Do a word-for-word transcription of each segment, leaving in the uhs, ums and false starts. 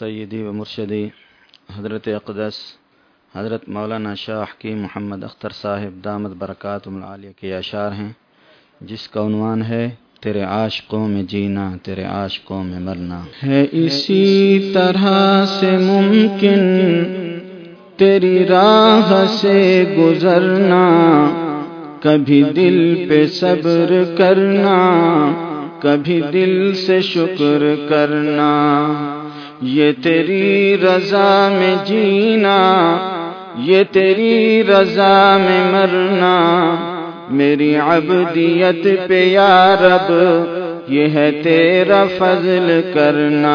سیدی و مرشدی حضرت اقدس حضرت مولانا شاہ حکیم محمد اختر صاحب دامت برکاتہم العالیہ کے اشعار ہیں، جس کا عنوان ہے تیرے عاشقوں میں جینا، تیرے عاشقوں میں مرنا۔ ہے اسی طرح سے ممکن تیری راہ سے گزرنا، کبھی دل پہ صبر کرنا، کبھی دل سے شکر کرنا۔ یہ تیری رضا میں جینا، یہ تیری رضا میں مرنا، میری عبدیت پہ یا رب یہ ہے تیرا فضل کرنا۔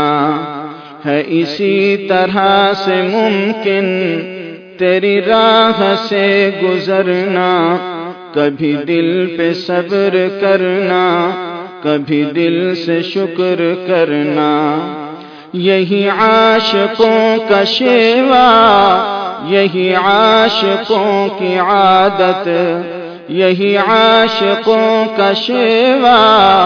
ہے اسی طرح سے ممکن تیری راہ سے گزرنا، کبھی دل پہ صبر کرنا، کبھی دل سے شکر کرنا۔ یہی عاشقوں کا شیوا، یہی عاشقوں کی عادت، یہی عاشقوں کا شیوا،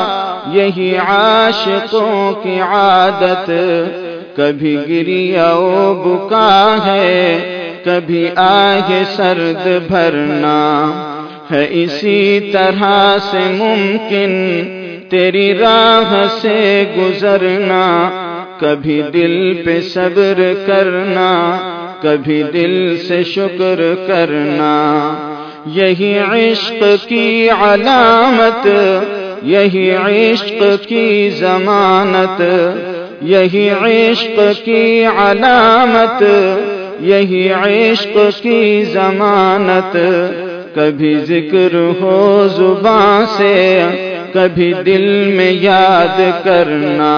یہی عاشقوں کی عادت۔ کبھی گریہ و بکا ہے، کبھی آہ سرد بھرنا۔ ہے اسی طرح سے ممکن تیری راہ سے گزرنا، کبھی دل پہ صبر کرنا، کبھی دل سے شکر کرنا۔ یہی عشق کی علامت، یہی عشق کی ضمانت، یہی عشق کی علامت، یہی عشق کی ضمانت۔ کبھی ذکر ہو زباں سے، کبھی دل میں یاد کرنا۔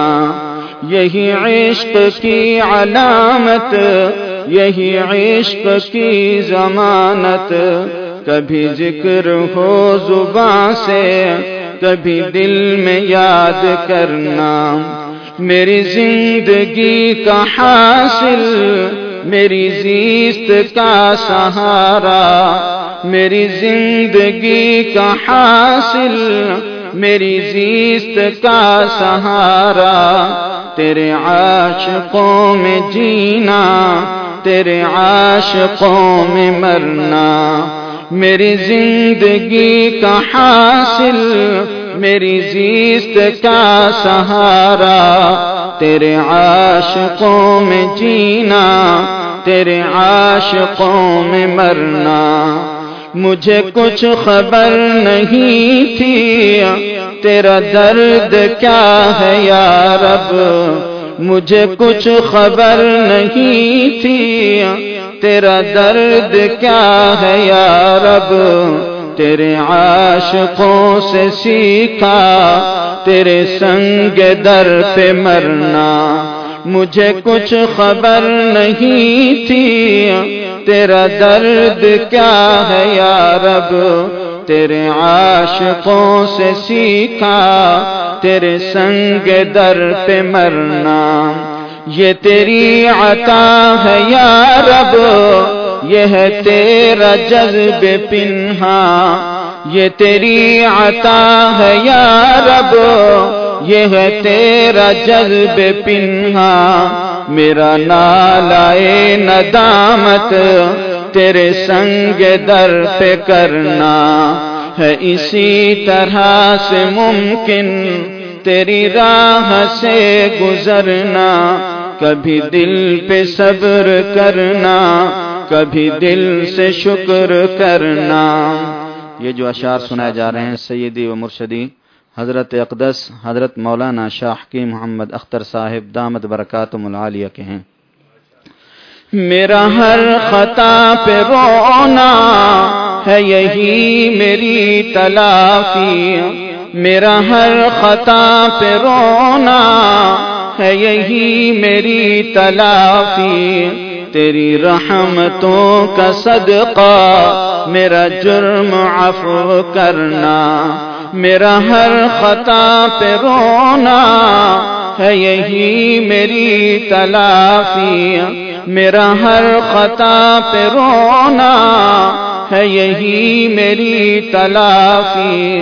یہی عشق کی علامت، یہی عشق کی ضمانت۔ کبھی ذکر ہو زباں سے، کبھی دل میں یاد کرنا۔ میری زندگی کا حاصل، میری زیست کا سہارا، میری زندگی کا حاصل، میری زیست کا سہارا۔ تیرے عاشقوں میں جینا، تیرے عاشقوں میں مرنا۔ میری زندگی کا حاصل، میری زیست کا سہارا۔ تیرے عاشقوں میں جینا، تیرے عاشقوں میں مرنا۔ مجھے کچھ خبر نہیں تھی تیرا درد کیا ہے یا رب، مجھے کچھ خبر نہیں تھی تیرا درد کیا ہے یا رب۔ تیرے عاشقوں سے سیکھا تیرے سنگ در پہ مرنا۔ مجھے کچھ خبر نہیں تھی تیرا درد کیا ہے یا رب، تیرے عاشقوں سے سیکھا تیرے سنگ در پہ مرنا۔ یہ تیری عطا ہے یا رب، یہ ہے تیرا جذب پنہا۔ یہ تیری عطا ہے یا رب، یہ ہے تیرا جذب پنہا۔ میرا نالائے ندامت تیرے سنگ در پہ کرنا۔ ہے اسی طرح سے ممکن تیری راہ سے گزرنا، کبھی دل پہ صبر کرنا، کبھی دل سے شکر کرنا۔ یہ جو اشعار سنائے جا رہے ہیں سیدی و مرشدی حضرت اقدس حضرت مولانا شاہ حکیم محمد اختر صاحب دامت برکاتہم العالیہ کے ہیں۔ میرا ہر خطا پہ رونا ہے یہی میری تلافی، میرا ہر خطا پہ رونا ہے یہی میری تلافی۔ تیری رحمتوں کا صدقہ میرا جرم عفو کرنا۔ میرا ہر خطا پہ رونا ہے یہی میری تلافی، میرا ہر خطا پہ رونا ہے یہی میری تلافی۔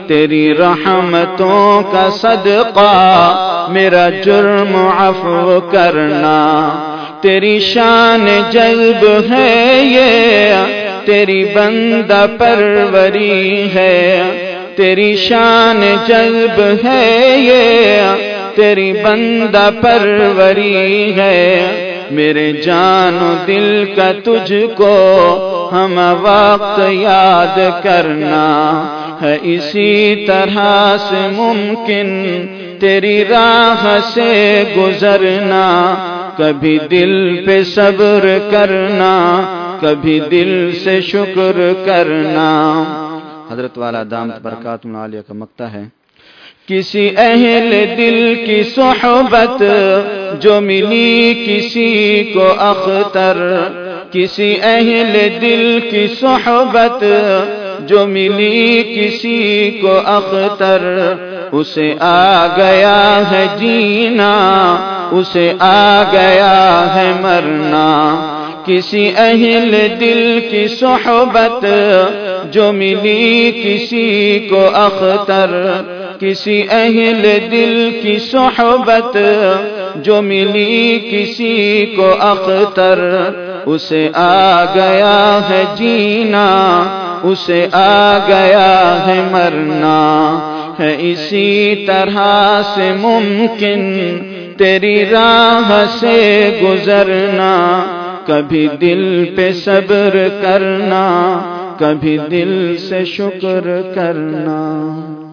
تیری رحمتوں کا صدقہ میرا جرم عفو کرنا، تیری شان جذب ہے یہ تیری بندہ پروری ہے، تیری شان جذب ہے یہ تیری بندہ پروری ہے، میرے جان و دل کا تجھ کو ہم وقت یاد کرنا ہے، اسی طرح سے ممکن تیری راہ سے گزرنا، کبھی دل پہ صبر کرنا، کبھی دل سے شکر کرنا۔ حضرت والا دامت برکاتہ عالیہ کا مقطع ہے، کسی اہل دل کی صحبت جو ملی کسی کو اختر، کسی اہل دل کی صحبت جو ملی کسی کو اختر، اسے آ گیا ہے جینا، اسے آ گیا ہے مرنا، کسی اہل دل کی صحبت جو ملی کسی کو اختر، کسی اہل دل کی صحبت جو ملی کسی کو اختر، اسے آ گیا ہے جینا، اسے آ گیا ہے مرنا، ہے اسی طرح سے ممکن تیری راہ سے گزرنا، کبھی دل پہ صبر کرنا، کبھی دل سے شکر کرنا۔